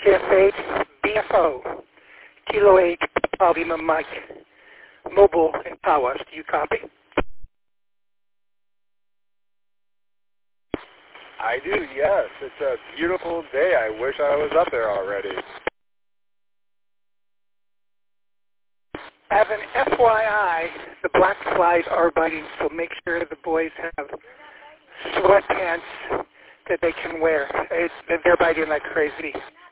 KF8, BFO, Kilo 8, Lima Mike, Mobile and Tawas. Do you copy? I do, yes. It's a beautiful day. I wish I was up there already. As an FYI, the black flies are biting, so make sure the boys have sweatpants that they can wear. They're biting like crazy.